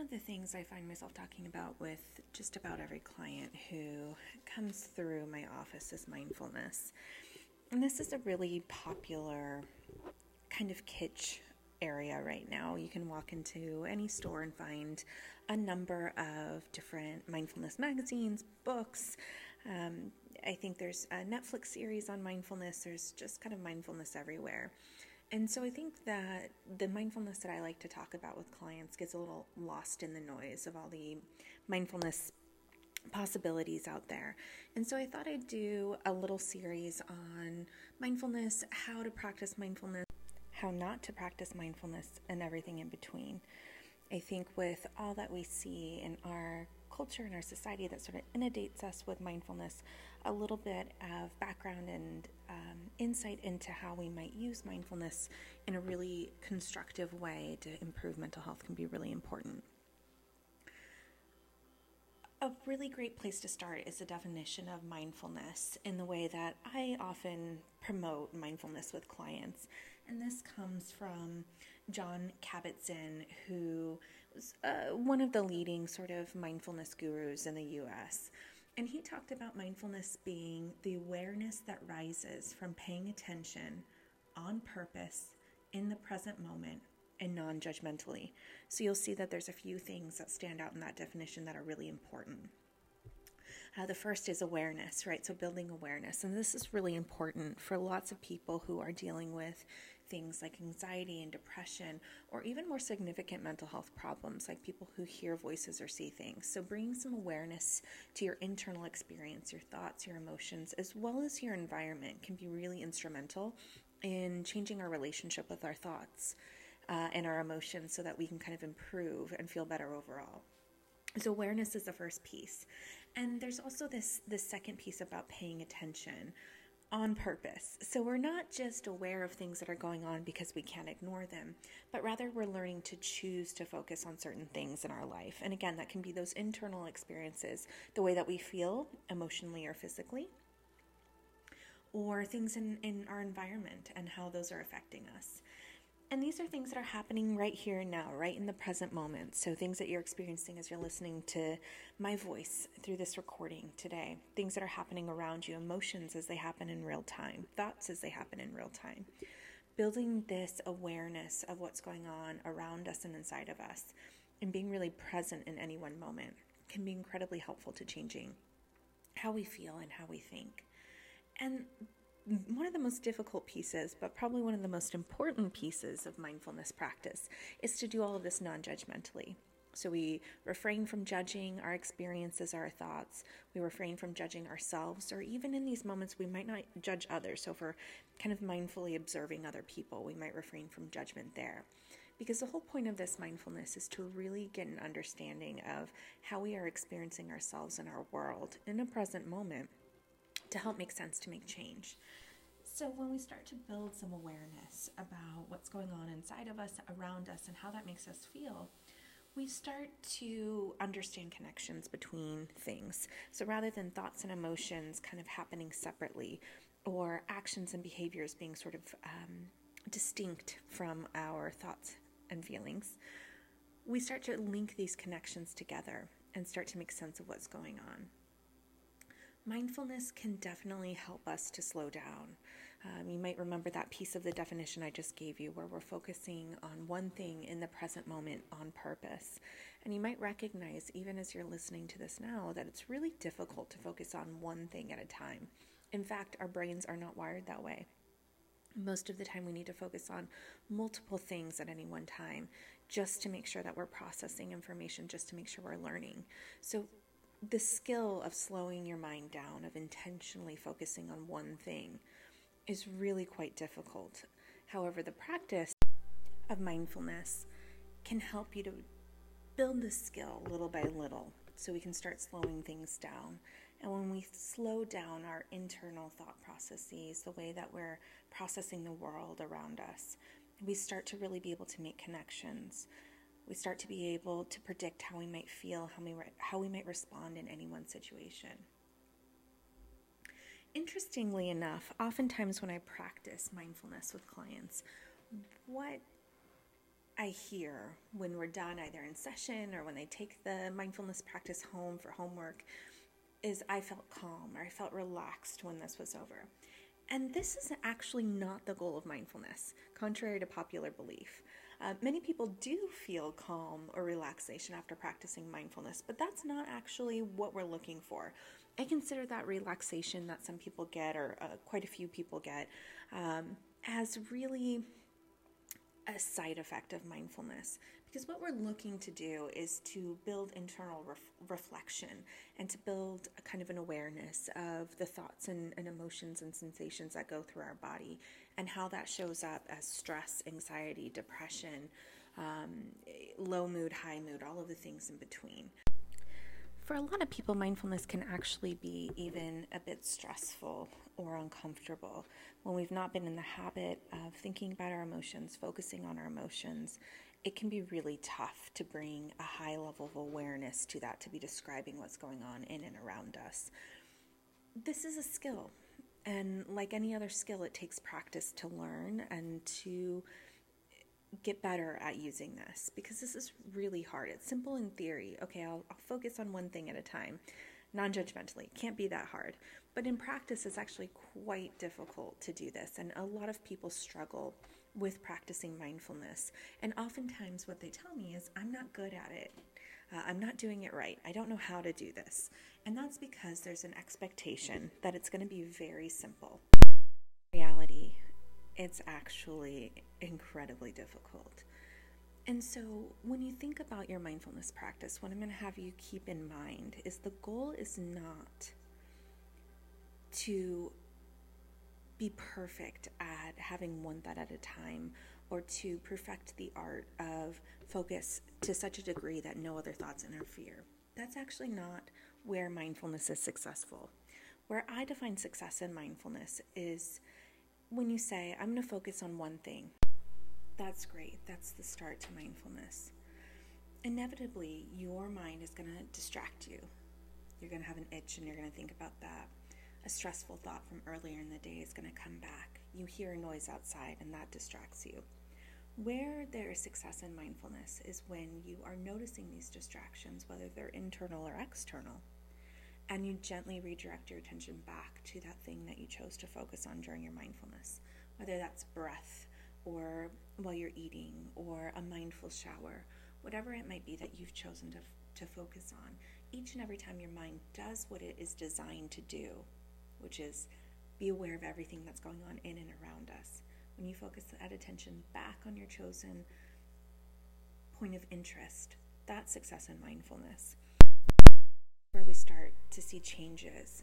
of the things I find myself talking about with just about every client who comes through my office is mindfulness. And this is a really popular kind of kitsch area right now. You can walk into any store and find a number of different mindfulness magazines, books. I think there's a Netflix series on mindfulness. There's just kind of mindfulness everywhere. And so I think that the mindfulness that I like to talk about with clients gets a little lost in the noise of all the mindfulness possibilities out there. And so I thought I'd do a little series on mindfulness, how to practice mindfulness, how not to practice mindfulness, and everything in between. I think with all that we see in our culture and our society that sort of inundates us with mindfulness, a little bit of background and insight into how we might use mindfulness in a really constructive way to improve mental health can be really important. A really great place to start is the definition of mindfulness in the way that I often promote mindfulness with clients. And this comes from Jon Kabat-Zinn, who was one of the leading sort of mindfulness gurus in the US. And he talked about mindfulness being the awareness that rises from paying attention on purpose in the present moment and non-judgmentally. So you'll see that there's a few things that stand out in that definition that are really important. The first is awareness, right? So building awareness. And this is really important for lots of people who are dealing with things like anxiety and depression, or even more significant mental health problems, like people who hear voices or see things. So bringing some awareness to your internal experience, your thoughts, your emotions, as well as your environment can be really instrumental in changing our relationship with our thoughts and our emotions so that we can kind of improve and feel better overall. So awareness is the first piece. And there's also this second piece about paying attention on purpose. So we're not just aware of things that are going on because we can't ignore them, but rather we're learning to choose to focus on certain things in our life. And again, that can be those internal experiences, the way that we feel emotionally or physically, or things in our environment and how those are affecting us. And these are things that are happening right here and now, right in the present moment. So things that you're experiencing as you're listening to my voice through this recording today. Things that are happening around you, emotions as they happen in real time, thoughts as they happen in real time. Building this awareness of what's going on around us and inside of us and being really present in any one moment can be incredibly helpful to changing how we feel and how we think. And one of the most difficult pieces, but probably one of the most important pieces of mindfulness practice is to do all of this non-judgmentally. So we refrain from judging our experiences, our thoughts. We refrain from judging ourselves, or even in these moments, we might not judge others. So if we're kind of mindfully observing other people, we might refrain from judgment there. Because the whole point of this mindfulness is to really get an understanding of how we are experiencing ourselves and our world in a present moment to help make sense, to make change. So when we start to build some awareness about what's going on inside of us, around us, and how that makes us feel, we start to understand connections between things. So rather than thoughts and emotions kind of happening separately, or actions and behaviors being sort of distinct from our thoughts and feelings, we start to link these connections together and start to make sense of what's going on. Mindfulness can definitely help us to slow down. You might remember that piece of the definition I just gave you where we're focusing on one thing in the present moment on purpose. And you might recognize, even as you're listening to this now, that it's really difficult to focus on one thing at a time. In fact, our brains are not wired that way. Most of the time we need to focus on multiple things at any one time just to make sure that we're processing information, just to make sure we're learning. So the skill of slowing your mind down, of intentionally focusing on one thing, is really quite difficult. However, the practice of mindfulness can help you to build the skill little by little so we can start slowing things down. And when we slow down our internal thought processes, the way that we're processing the world around us, we start to really be able to make connections. We start to be able to predict how we might feel, how we might respond in any one situation. Interestingly enough, oftentimes when I practice mindfulness with clients, what I hear when we're done, either in session or when they take the mindfulness practice home for homework, is I felt calm or I felt relaxed when this was over. And this is actually not the goal of mindfulness, contrary to popular belief. Many people do feel calm or relaxation after practicing mindfulness, but that's not actually what we're looking for. I consider that relaxation that some people get, or quite a few people get, as really a side effect of mindfulness, because what we're looking to do is to build internal reflection and to build a kind of an awareness of the thoughts and emotions and sensations that go through our body and how that shows up as stress, anxiety, depression, low mood, high mood, all of the things in between. For a lot of people, mindfulness can actually be even a bit stressful or uncomfortable. When we've not been in the habit of thinking about our emotions, focusing on our emotions, it can be really tough to bring a high level of awareness to that, to be describing what's going on in and around us. This is a skill, and like any other skill, it takes practice to learn and to get better at using this, because this is really hard. It's simple in theory. Okay, I'll focus on one thing at a time, non-judgmentally. Can't be that hard. But in practice, it's actually quite difficult to do this, and a lot of people struggle with practicing mindfulness. And oftentimes what they tell me is, I'm not good at it. I'm not doing it right. I don't know how to do this. And that's because there's an expectation that it's going to be very simple. In reality, it's actually incredibly difficult. And so when you think about your mindfulness practice, what I'm going to have you keep in mind is the goal is not to be perfect at having one thought at a time, or to perfect the art of focus to such a degree that no other thoughts interfere. That's actually not where mindfulness is successful. Where I define success in mindfulness is when you say, I'm going to focus on one thing. That's great. That's the start to mindfulness. Inevitably, your mind is going to distract you. You're going to have an itch and you're going to think about that. A stressful thought from earlier in the day is going to come back. You hear a noise outside and that distracts you. Where there is success in mindfulness is when you are noticing these distractions, whether they're internal or external, and you gently redirect your attention back to that thing that you chose to focus on during your mindfulness, whether that's breath or while you're eating or a mindful shower, whatever it might be that you've chosen to focus on. Each and every time your mind does what it is designed to do, which is be aware of everything that's going on in and around us. When you focus that attention back on your chosen point of interest, that's success in mindfulness. Where we start to see changes.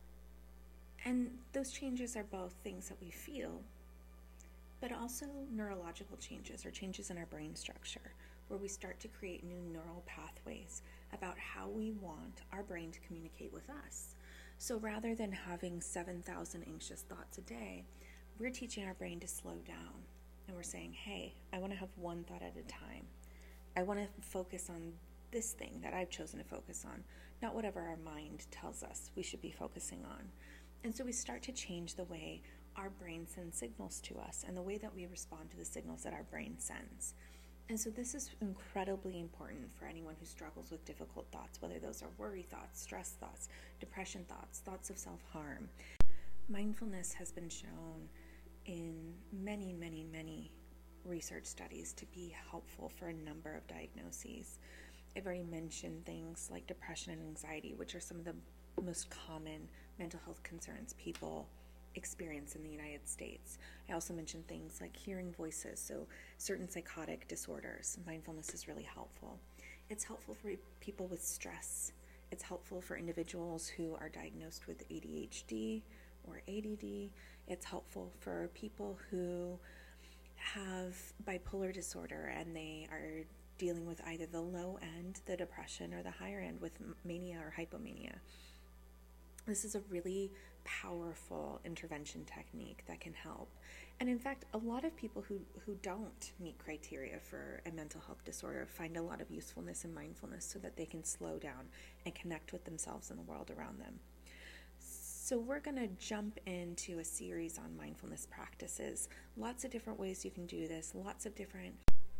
And those changes are both things that we feel, but also neurological changes, or changes in our brain structure, where we start to create new neural pathways about how we want our brain to communicate with us. So rather than having 7,000 anxious thoughts a day, we're teaching our brain to slow down. And we're saying, hey, I want to have one thought at a time. I want to focus on this thing that I've chosen to focus on, not whatever our mind tells us we should be focusing on. And so we start to change the way our brain sends signals to us and the way that we respond to the signals that our brain sends. And so this is incredibly important for anyone who struggles with difficult thoughts, whether those are worry thoughts, stress thoughts, depression thoughts, thoughts of self-harm. Mindfulness has been shown in many, many, many research studies to be helpful for a number of diagnoses. I've already mentioned things like depression and anxiety, which are some of the most common mental health concerns people experience in the United States. I also mentioned things like hearing voices, so certain psychotic disorders. Mindfulness is really helpful. It's helpful for people with stress. It's helpful for individuals who are diagnosed with ADHD or ADD. It's helpful for people who have bipolar disorder and they are dealing with either the low end, the depression, or the higher end with mania or hypomania. This is a really powerful intervention technique that can help. And in fact, a lot of people who don't meet criteria for a mental health disorder find a lot of usefulness in mindfulness so that they can slow down and connect with themselves and the world around them. So we're going to jump into a series on mindfulness practices. Lots of different ways you can do this, lots of different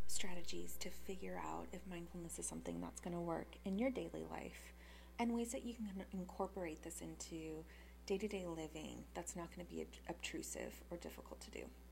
strategies to figure out if mindfulness is something that's going to work in your daily life, and ways that you can incorporate this into day-to-day living that's not going to be obtrusive or difficult to do.